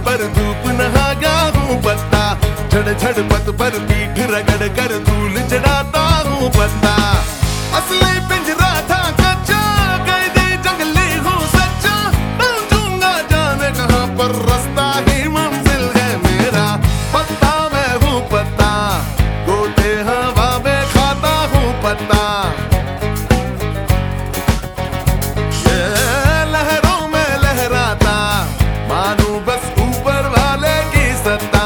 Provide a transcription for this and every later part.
पर धूप नहा गया हूँ पत्ता, झड़ झड़ पत पर पीठ रगड़ कर धूल चढ़ाता हूँ पत्ता। असली पिंजरा था कच्चा, कैदी जंगली हूँ सच्चा, समझूंगा जाने कहाँ पर रास्ता ही मंजिल है मेरा। पत्ता मैं हूँ पत्ता, गोटे हवा में खाता हूँ पत्ता। लहरों में लहराता, मानूं बस ऊपर वाले की सत्ता।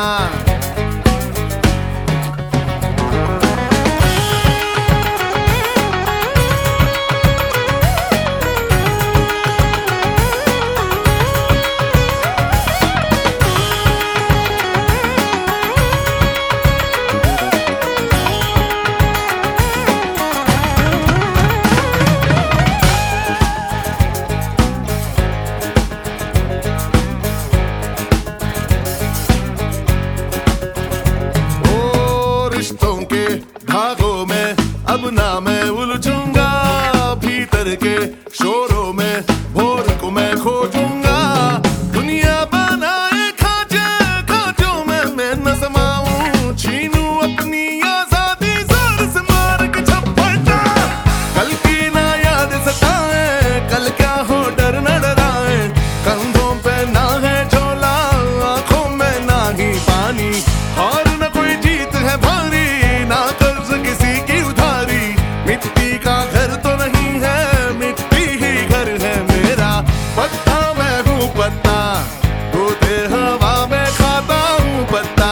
रिश्तों के धागों में अब ना मैं उलझूंगा, भीतर के शोरों में भोर को मैं खोजूंगा। दुनिया बनाए खांचे, खांचों में मैं न समाऊं, छीनूं अपनी आजादी जोर से मार के झपटा। कल की ना याद सताए, कल क्या हो डर न डराए, कंधों पे ना है झोला, आंखों में ना ही पानी, और न कोई जीत है भारी, ना कर्ज किसी की उधारी। मिट्टी का घर तो नहीं है, मिट्टी ही घर है मेरा। पत्ता मैं हूँ पत्ता, गोते हवा में खाता हूँ पत्ता।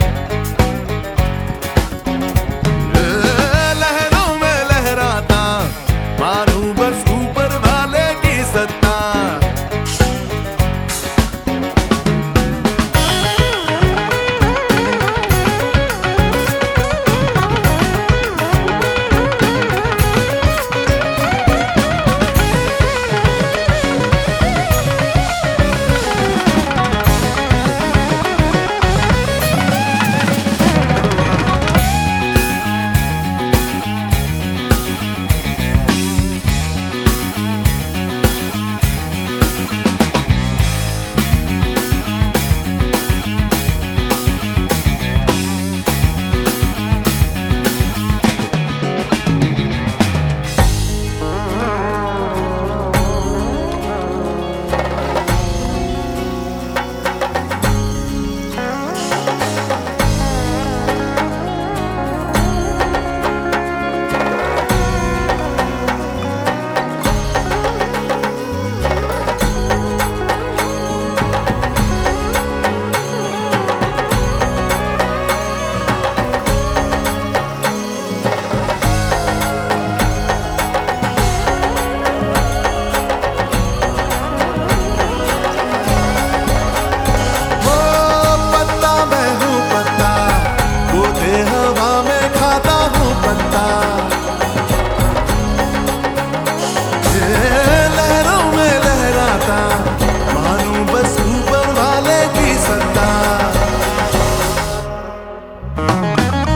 लहरों में लहराता, मानूं बस ऊपर वाले की सत्ता।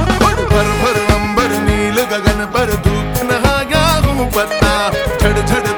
गगन पर धूप नहा गया हूँ पत्ता, झड़ झड़